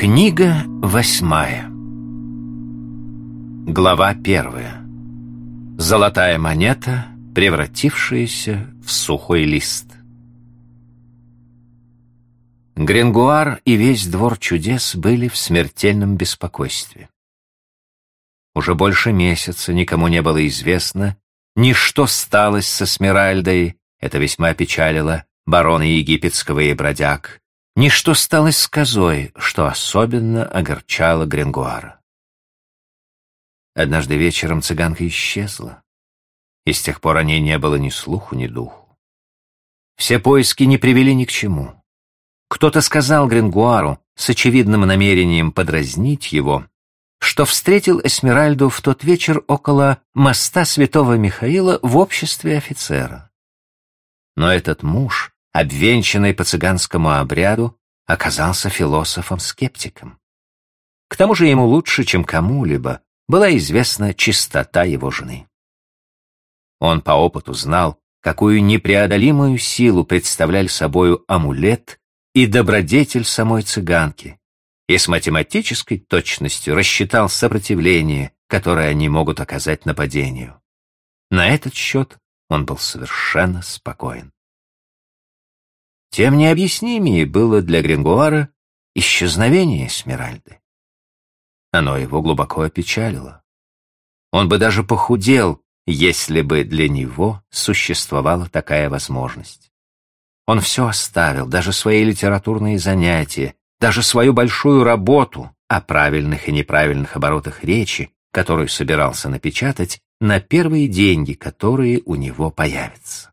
Книга 8. Глава 1. Золотая монета, превратившаяся в сухой лист. Грингуар и весь двор чудес были в смертельном беспокойстве. Уже больше месяца никому не было известно, ни что сталось со Эсмеральдой, это весьма печалило барона египетского и бродяг, ни что сталось с козой, что особенно огорчало Грингуара. Однажды вечером цыганка исчезла, и с тех пор о ней не было ни слуху, ни духу. Все поиски не привели ни к чему. Кто-то сказал Грингуару с очевидным намерением подразнить его, что встретил Эсмеральду в тот вечер около моста Святого Михаила в обществе офицера. Но этот муж, обвенчанный по цыганскому обряду, оказался философом-скептиком. К тому же ему лучше, чем кому-либо, была известна чистота его жены. Он по опыту знал, какую непреодолимую силу представляли собою амулет и добродетель самой цыганки, и с математической точностью рассчитал сопротивление, которое они могут оказать нападению. На этот счет он был совершенно спокоен. Тем необъяснимее было для Грингуара исчезновение Эсмеральды. Оно его глубоко опечалило. Он бы даже похудел, если бы для него существовала такая возможность. Он все оставил, даже свои литературные занятия, даже свою большую работу о правильных и неправильных оборотах речи, которую собирался напечатать, на первые деньги, которые у него появятся.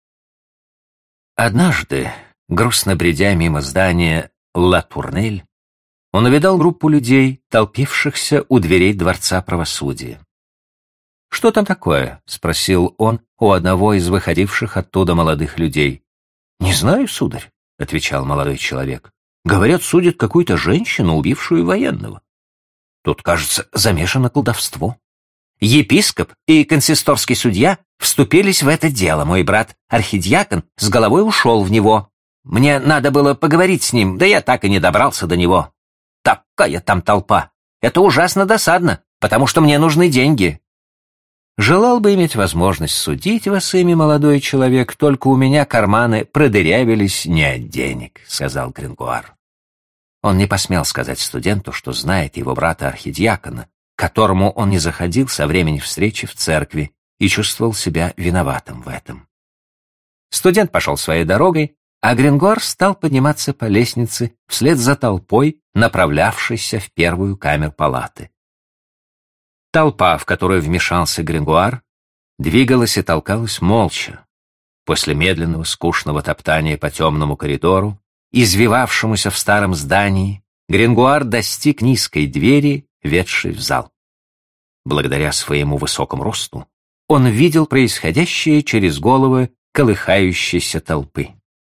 Однажды, грустно бредя мимо здания Ла Турнель, он увидал группу людей, толпившихся у дверей Дворца правосудия. «Что там такое?» — спросил он у одного из выходивших оттуда молодых людей. «Не знаю, сударь», — отвечал молодой человек. «Говорят, судят какую-то женщину, убившую военного. Тут, кажется, замешано колдовство. Епископ и консисторский судья вступились в это дело. Мой брат, архидиакон, с головой ушел в него. Мне надо было поговорить с ним, да я так и не добрался до него. Такая там толпа. Это ужасно досадно, потому что мне нужны деньги». «Желал бы иметь возможность судить вас ими, молодой человек, только у меня карманы продырявились не от денег», — сказал Грингуар. Он не посмел сказать студенту, что знает его брата-архидиакона, к которому он не заходил со времени встречи в церкви и чувствовал себя виноватым в этом. Студент пошел своей дорогой, а Грингуар стал подниматься по лестнице вслед за толпой, направлявшейся в первую камеру палаты. Толпа, в которую вмешался Грингуар, двигалась и толкалась молча. После медленного, скучного топтания по темному коридору, извивавшемуся в старом здании, Грингуар достиг низкой двери, ведшей в зал. Благодаря своему высокому росту он видел происходящее через головы колыхающейся толпы.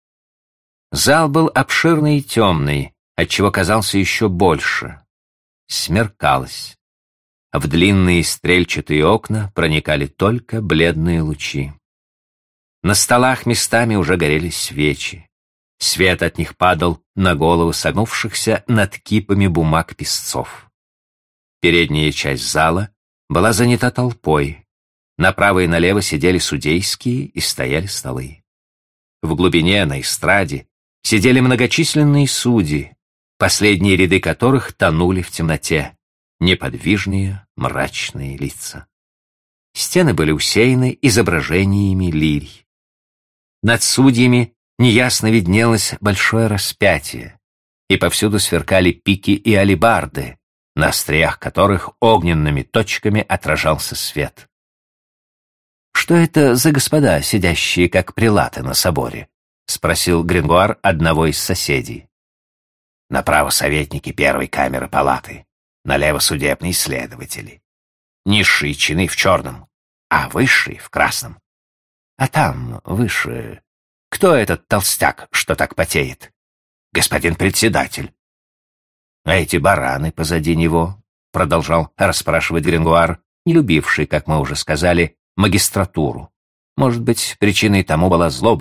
Зал был обширный и темный, отчего казался еще больше. Смеркалось. В длинные стрельчатые окна проникали только бледные лучи. На столах местами уже горели свечи. Свет от них падал на головы согнувшихся над кипами бумаг писцов. Передняя часть зала была занята толпой. Направо и налево сидели судейские и стояли столы. В глубине, на эстраде, сидели многочисленные судьи, последние ряды которых тонули в темноте. Неподвижные, мрачные лица. Стены были усеяны изображениями лирий. Над судьями неясно виднелось большое распятие, и повсюду сверкали пики и алебарды, на остриях которых огненными точками отражался свет. «Что это за господа, сидящие как прелаты на соборе?» — спросил Грингуар одного из соседей. «Направо советники первой камеры палаты, налево судебные следователи. Низшие чины в черном, а высшие в красном. А там, выше, кто этот толстяк, что так потеет? Господин председатель. А эти бараны позади него, продолжал расспрашивать Грингуар, не любивший, как мы уже сказали, магистратуру. Может быть, причиной тому была злоба,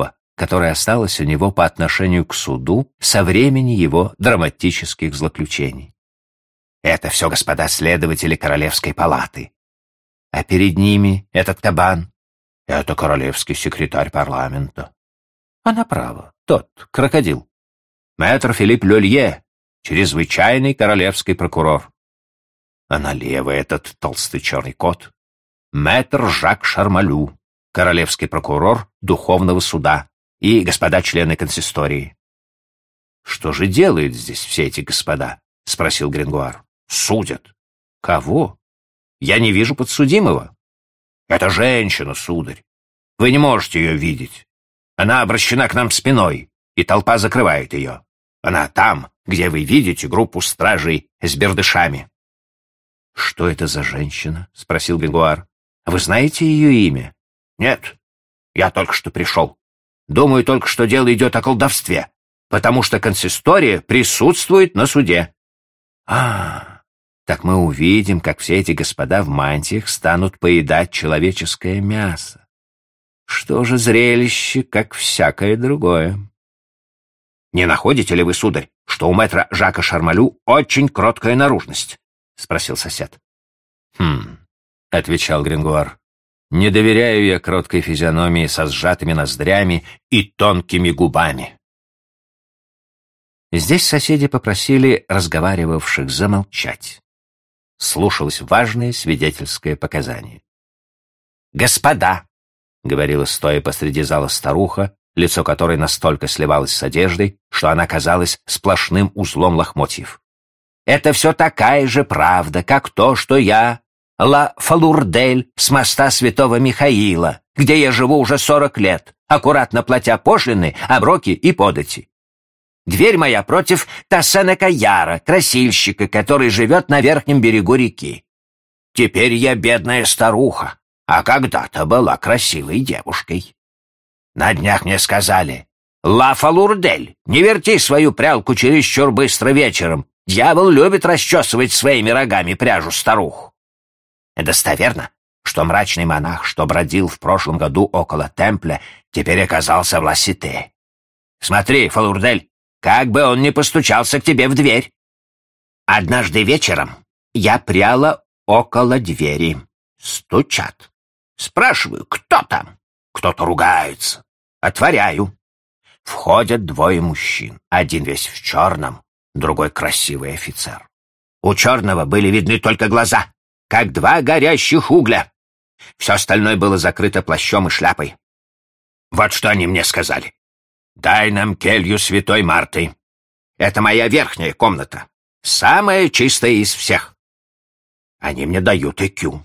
которая осталась у него по отношению к суду со времени его драматических злоключений. Это все господа следователи Королевской палаты. А перед ними этот кабан — это королевский секретарь парламента. А направо тот, крокодил. Мэтр Филипп Лёлье, чрезвычайный королевский прокурор. А налево этот толстый черный кот — мэтр Жак Шармалю, королевский прокурор Духовного суда и господа члены консистории. «Что же делают здесь все эти господа?» — спросил Грингуар. «Судят». «Кого? Я не вижу подсудимого». «Это женщина, сударь. Вы не можете ее видеть. Она обращена к нам спиной, и толпа закрывает ее. Она там, где вы видите группу стражей с бердышами». «Что это за женщина?» — спросил Грингуар. «Вы знаете ее имя?» «Нет, я только что пришел. Думаю только, что дело идет о колдовстве, потому что консистория присутствует на суде». Так мы увидим, как все эти господа в мантиях станут поедать человеческое мясо. Что же зрелище, как всякое другое. «Не находите ли вы, сударь, что у мэтра Жака Шармалю очень кроткая наружность?» — спросил сосед. — отвечал Грингуар. «Не доверяю я кроткой физиономии со сжатыми ноздрями и тонкими губами». Здесь соседи попросили разговаривавших замолчать. Слушалось важное свидетельское показание. «Господа!» — говорила стоя посреди зала старуха, лицо которой настолько сливалось с одеждой, что она казалась сплошным узлом лохмотьев. «Это все такая же правда, как то, что я Ла Фалурдель с моста Святого Михаила, где я живу уже 40 лет, аккуратно платя пошлины, оброки и подати. Дверь моя против Тассенека Яра, красильщика, который живет на верхнем берегу реки. Теперь я бедная старуха, а когда-то была красивой девушкой. На днях мне сказали: «Ла Фалурдель, не верти свою прялку чересчур быстро вечером. Дьявол любит расчесывать своими рогами пряжу старух». Достоверно, что мрачный монах, что бродил в прошлом году около Темпля, теперь оказался в Ла-Сите. Смотри, Фалурдель, как бы он ни постучался к тебе в дверь. Однажды вечером я пряла около двери. Стучат. Спрашиваю, кто там? Кто-то ругается. Отворяю. Входят двое мужчин. Один весь в черном, другой красивый офицер. У черного были видны только глаза, как два горящих угля. Все остальное было закрыто плащом и шляпой. Вот что они мне сказали. «Дай нам келью святой Марты. Это моя верхняя комната, самая чистая из всех». Они мне дают ЭКЮ.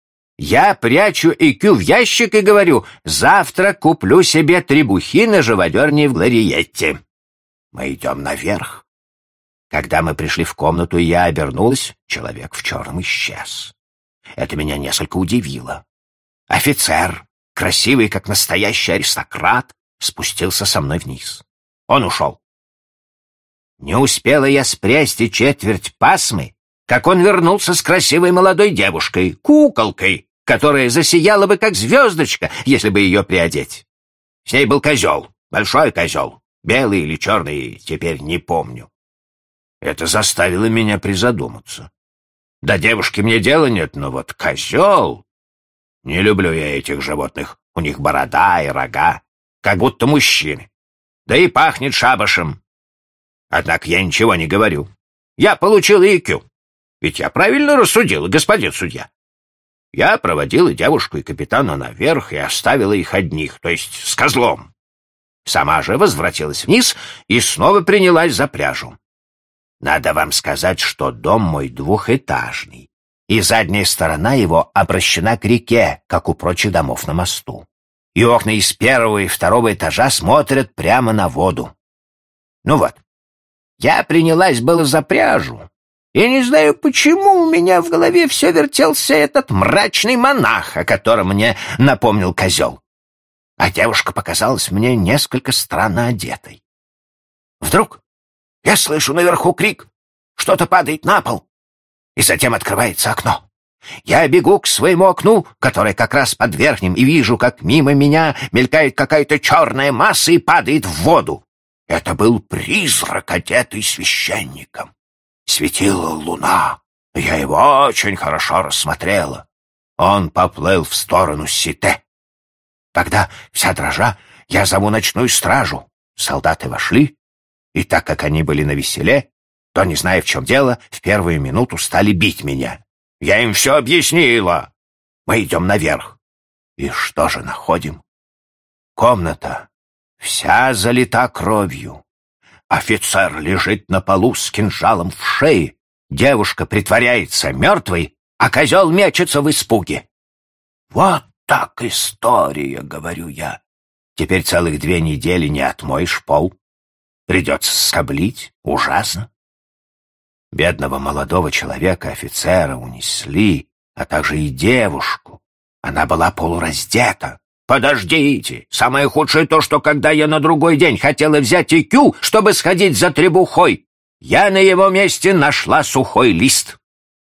Я прячу ЭКЮ в ящик и говорю: «Завтра куплю себе требухи на живодерне в Глориетте». Мы идем наверх. Когда мы пришли в комнату, и я обернулась, человек в черном исчез. Это меня несколько удивило. Офицер, красивый, как настоящий аристократ, спустился со мной вниз. Он ушел. Не успела я спрясть и четверть пасмы, как он вернулся с красивой молодой девушкой, куколкой, которая засияла бы, как звездочка, если бы ее приодеть. С ней был козел, большой козел, белый или черный, теперь не помню. Это заставило меня призадуматься. До девушки мне дела нет, но вот козел... Не люблю я этих животных, у них борода и рога, как будто мужчины. Да и пахнет шабашем. Однако я ничего не говорю. Я получил ИКЮ. Ведь я правильно рассудил, господин судья. Я проводила девушку и капитана наверх и оставила их одних, то есть с козлом. Сама же возвратилась вниз и снова принялась за пряжу. Надо вам сказать, что дом мой двухэтажный, и задняя сторона его обращена к реке, как у прочих домов на мосту. И окна из первого и второго этажа смотрят прямо на воду. Ну вот, я принялась было за пряжу, и не знаю, почему у меня в голове все вертелся этот мрачный монах, о котором мне напомнил козел. А девушка показалась мне несколько странно одетой. Вдруг я слышу наверху крик, что-то падает на пол, и затем открывается окно. Я бегу к своему окну, которое как раз под верхним, и вижу, как мимо меня мелькает какая-то черная масса и падает в воду. Это был призрак, одетый священником. Светила луна, я его очень хорошо рассмотрела. Он поплыл в сторону Сите. Тогда, вся дрожа, я зову ночную стражу. Солдаты вошли, и так как они были навеселе, то, не зная, в чем дело, в первую минуту стали бить меня. Я им все объяснила. Мы идем наверх. И что же находим? Комната вся залита кровью. Офицер лежит на полу с кинжалом в шее. Девушка притворяется мертвой, а козел мечется в испуге. Вот так история, говорю я. Теперь целых 2 недели не отмоешь пол. Придется скоблить. Ужасно. Бедного молодого человека, офицера, унесли, а также и девушку. Она была полураздета. Подождите! Самое худшее то, что когда я на другой день хотела взять икю, чтобы сходить за требухой, я на его месте нашла сухой лист.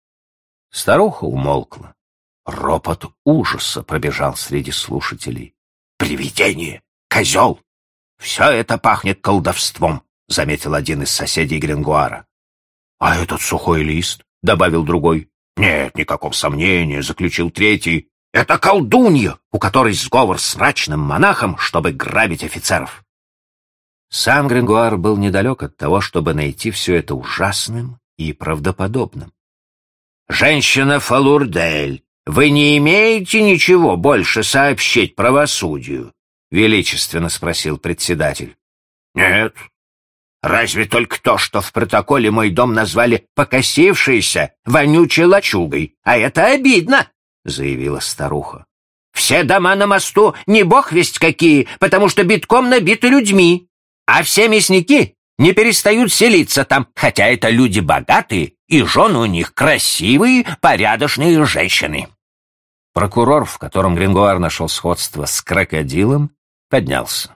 Старуха умолкла. Ропот ужаса пробежал среди слушателей. «Привидение! Козел! Все это пахнет колдовством», — заметил один из соседей Грингуара. «А этот сухой лист?» — добавил другой. «Нет никакого сомнения», — заключил третий. «Это колдунья, у которой сговор с мрачным монахом, чтобы грабить офицеров». Сам Грингуар был недалек от того, чтобы найти все это ужасным и правдоподобным. «Женщина Фалурдель, вы не имеете ничего больше сообщить правосудию?» — величественно спросил председатель. «Нет. Разве только то, что в протоколе мой дом назвали покосившейся, вонючей лачугой, а это обидно», — заявила старуха. «Все дома на мосту не бог весть какие, потому что битком набиты людьми, а все мясники не перестают селиться там, хотя это люди богатые, и жены у них красивые, порядочные женщины». Прокурор, в котором Грингуар нашел сходство с крокодилом, поднялся.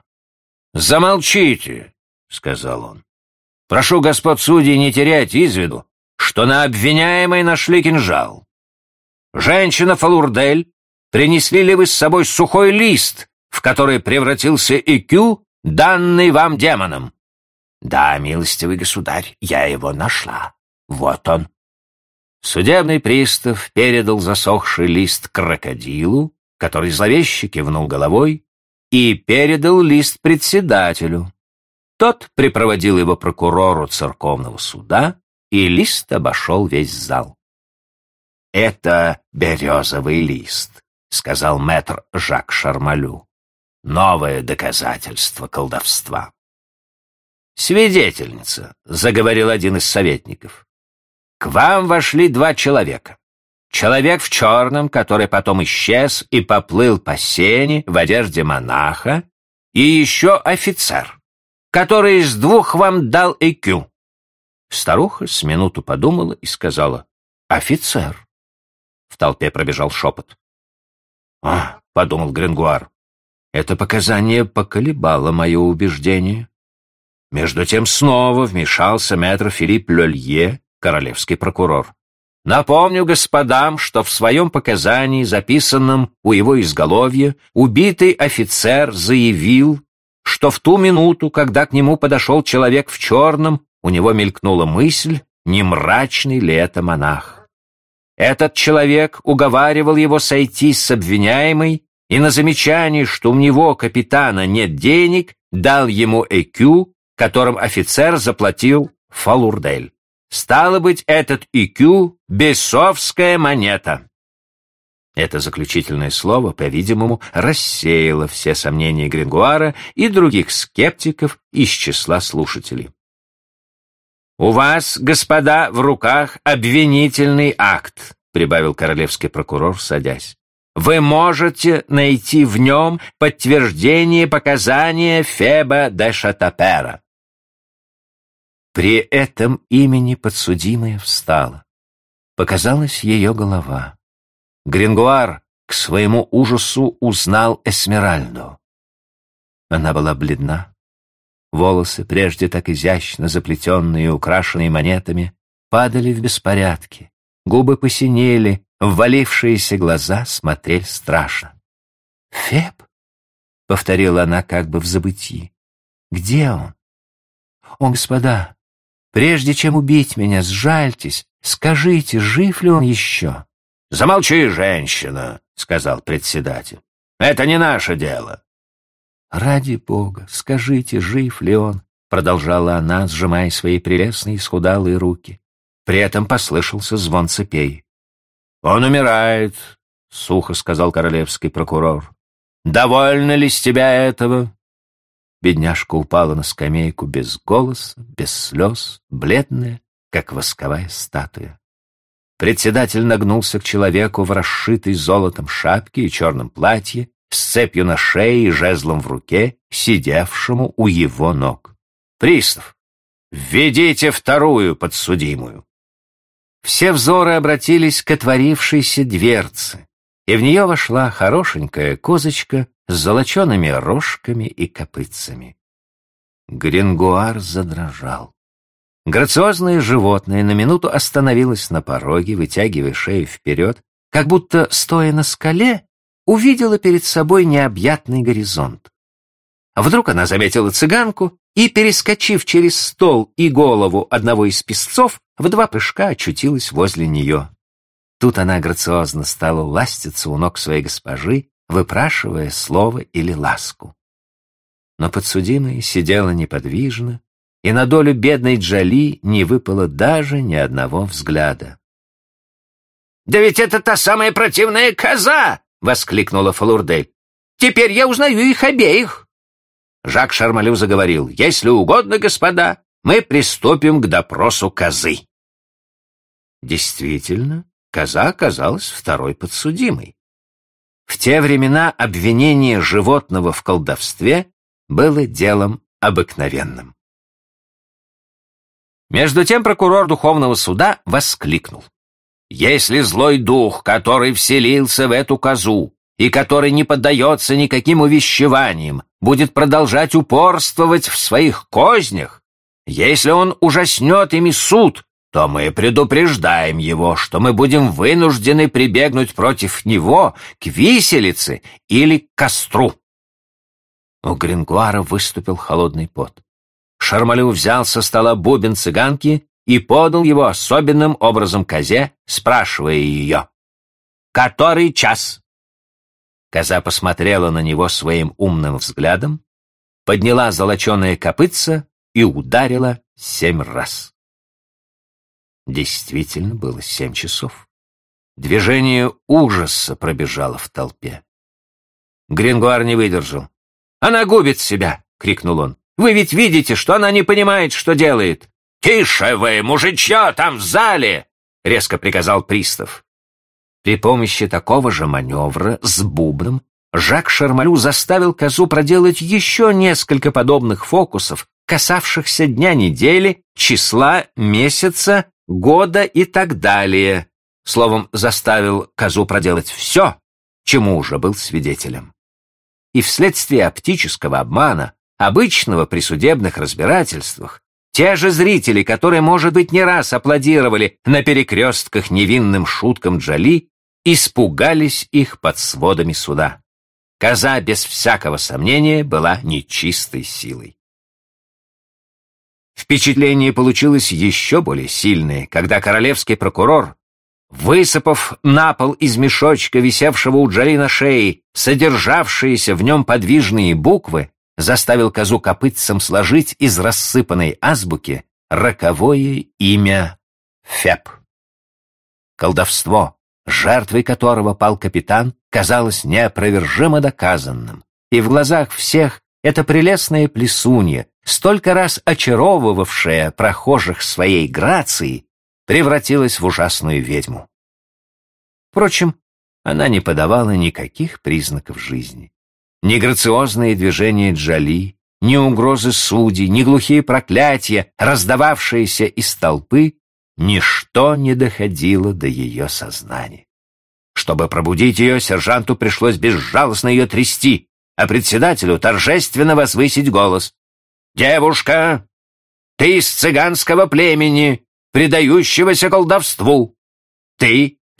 «Замолчите!» — сказал он. «Прошу господ судей не терять из виду, что на обвиняемой нашли кинжал. Женщина Фалурдель, принесли ли вы с собой сухой лист, в который превратился икю, данный вам демоном?» «Да, милостивый государь, я его нашла. Вот он». Судебный пристав передал засохший лист крокодилу, который зловеще кивнул головой, и передал лист председателю. Тот припроводил его прокурору церковного суда, и лист обошел весь зал. «Это березовый лист», — сказал мэтр Жак Шармалю. «Новое доказательство колдовства». «Свидетельница», — заговорил один из советников. «К вам вошли 2 человека. Человек в черном, который потом исчез и поплыл по сене в одежде монаха, и еще офицер, который из 2 вам дал ЭКЮ». Старуха с минуту подумала и сказала: «Офицер». В толпе пробежал шепот. «А», — подумал Грингуар, — «это показание поколебало мое убеждение». Между тем снова вмешался мэтр Филипп Лёлье, королевский прокурор. «Напомню господам, что в своем показании, записанном у его изголовья, убитый офицер заявил, что в ту минуту, когда к нему подошел человек в черном, у него мелькнула мысль, не мрачный ли это монах. Этот человек уговаривал его сойти с обвиняемой, и на замечание, что у него, капитана, нет денег, дал ему ЭКЮ, которым офицер заплатил Фалурдель. Стало быть, этот ЭКЮ — бесовская монета». Это заключительное слово, по-видимому, рассеяло все сомнения Грингуара и других скептиков из числа слушателей. «У вас, господа, в руках обвинительный акт», — прибавил королевский прокурор, садясь. «Вы можете найти в нем подтверждение показания Феба де Шатапера». При этом имени подсудимая встала. Показалась ее голова. Грингуар к своему ужасу узнал Эсмеральду. Она была бледна. Волосы, прежде так изящно заплетенные и украшенные монетами, падали в беспорядке. Губы посинели, ввалившиеся глаза смотрели страшно. «Феб?» — повторила она как бы в забытии. «Где он? О, господа, прежде чем убить меня, сжальтесь, скажите, жив ли он еще?» «Замолчи, женщина», — сказал председатель. «Это не наше дело». «Ради Бога, скажите, жив ли он?» — продолжала она, сжимая свои прелестные исхудалые руки. При этом послышался звон цепей. «Он умирает», — сухо сказал королевский прокурор. «Довольно ли с тебя этого?» Бедняжка упала на скамейку без голоса, без слез, бледная, как восковая статуя. Председатель нагнулся к человеку в расшитой золотом шапке и черном платье, с цепью на шее и жезлом в руке, сидевшему у его ног. «Пристав, введите вторую подсудимую». Все взоры обратились к отворившейся дверце, и в нее вошла хорошенькая козочка с золочеными рожками и копытцами. Грингуар задрожал. Грациозное животное на минуту остановилось на пороге, вытягивая шею вперед, как будто, стоя на скале, увидела перед собой необъятный горизонт. Вдруг она заметила цыганку и, перескочив через стол и голову одного из песцов, в 2 прыжка очутилась возле нее. Тут она грациозно стала ластиться у ног своей госпожи, выпрашивая слово или ласку. Но подсудимая сидела неподвижно, и на долю бедной Джоли не выпало даже ни одного взгляда. «Да ведь это та самая противная коза!» — воскликнула Фалурдель. «Теперь я узнаю их обеих!» Жак Шармалю заговорил: «Если угодно, господа, мы приступим к допросу козы». Действительно, коза оказалась второй подсудимой. В те времена обвинение животного в колдовстве было делом обыкновенным. Между тем прокурор Духовного суда воскликнул: «Если злой дух, который вселился в эту козу и который не поддается никаким увещеваниям, будет продолжать упорствовать в своих кознях, если он ужаснет ими суд, то мы предупреждаем его, что мы будем вынуждены прибегнуть против него к виселице или к костру». У Грингуара выступил холодный пот. Шармалю взял со стола бубен цыганки и подал его особенным образом козе, спрашивая ее: «Который час?» Коза посмотрела на него своим умным взглядом, подняла золоченое копытце и ударила 7 раз. Действительно, было 7 часов. Движение ужаса пробежало в толпе. Грингуар не выдержал. «Она губит себя!» — крикнул он. «Вы ведь видите, что она не понимает, что делает!» «Тише вы, мужичье, там в зале!» — резко приказал пристав. При помощи такого же маневра с бубном Жак Шармалю заставил козу проделать еще несколько подобных фокусов, касавшихся дня недели, числа, месяца, года и так далее. Словом, заставил козу проделать все, чему уже был свидетелем. И вследствие оптического обмана, обычного при судебных разбирательствах, те же зрители, которые, может быть, не раз аплодировали на перекрестках невинным шуткам Джоли, испугались их под сводами суда. Коза, без всякого сомнения, была нечистой силой. Впечатление получилось еще более сильное, когда королевский прокурор, высыпав на пол из мешочка, висевшего у Джоли на шее, содержавшиеся в нем подвижные буквы, заставил козу копытцем сложить из рассыпанной азбуки роковое имя Феб. Колдовство, жертвой которого пал капитан, казалось неопровержимо доказанным, и в глазах всех эта прелестная плесунья, столько раз очаровывавшая прохожих своей грацией, превратилась в ужасную ведьму. Впрочем, она не подавала никаких признаков жизни. Ни грациозные движения Джоли, ни угрозы судей, ни глухие проклятия, раздававшиеся из толпы, ничто не доходило до ее сознания. Чтобы пробудить ее, сержанту пришлось безжалостно ее трясти, а председателю торжественно возвысить голос: «Девушка, ты из цыганского племени, предающегося колдовству. Ты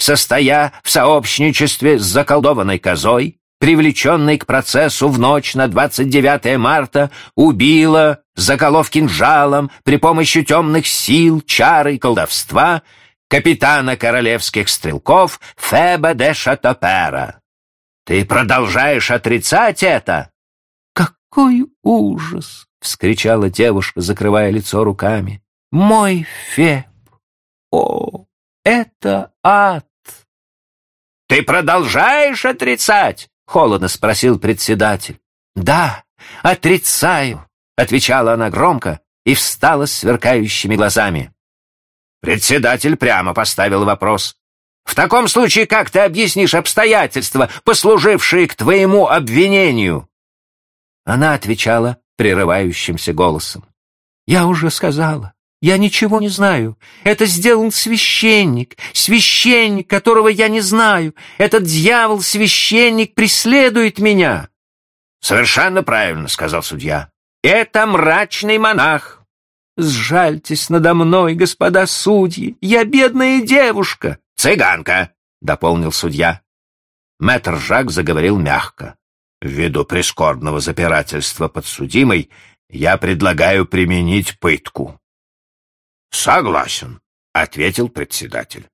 состоя в сообщничестве с заколдованной козой, привлеченной к процессу в ночь на 29 марта, убила, заколов кинжалом при помощи темных сил, чар и колдовства, капитана королевских стрелков Феба де Шатопера. Ты продолжаешь отрицать это? «Какой ужас!» — вскричала девушка, закрывая лицо руками. «Мой Феб! О, это ад!» «Ты продолжаешь отрицать?» — холодно спросил председатель. «Да, отрицаю!» — отвечала она громко и встала с сверкающими глазами. Председатель прямо поставил вопрос. «В таком случае как ты объяснишь обстоятельства, послужившие к твоему обвинению?» Она отвечала прерывающимся голосом. «Я уже сказала, я ничего не знаю. Это сделал священник, которого я не знаю. Этот дьявол-священник преследует меня». «Совершенно правильно», — сказал судья. «Это мрачный монах». «Сжальтесь надо мной, господа судьи, я бедная девушка». «Цыганка», — дополнил судья. Мэтр Жак заговорил мягко. «Ввиду прискорбного запирательства подсудимой я предлагаю применить пытку». «Согласен», — ответил председатель.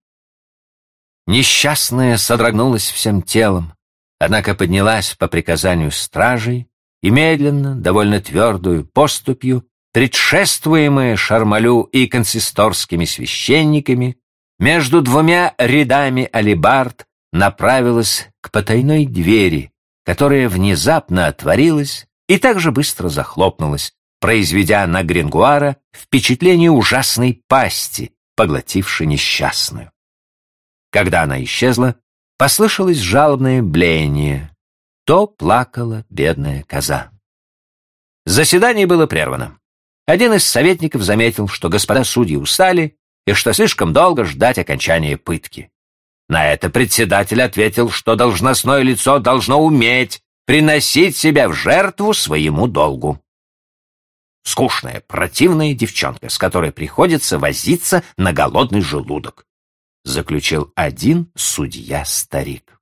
Несчастная содрогнулась всем телом, однако поднялась по приказанию стражей и медленно, довольно твердую поступью, предшествуемая Шармалю и консисторскими священниками, между двумя рядами алебард направилась к потайной двери, которая внезапно отворилась и так же быстро захлопнулась, произведя на Грингуара впечатление ужасной пасти, поглотившей несчастную. Когда она исчезла, послышалось жалобное блеяние. То плакала бедная коза. Заседание было прервано. Один из советников заметил, что господа судьи устали и что слишком долго ждать окончания пытки. На это председатель ответил, что должностное лицо должно уметь приносить себя в жертву своему долгу. Скучная, противная девчонка, с которой приходится возиться на голодный желудок, заключил один судья-старик.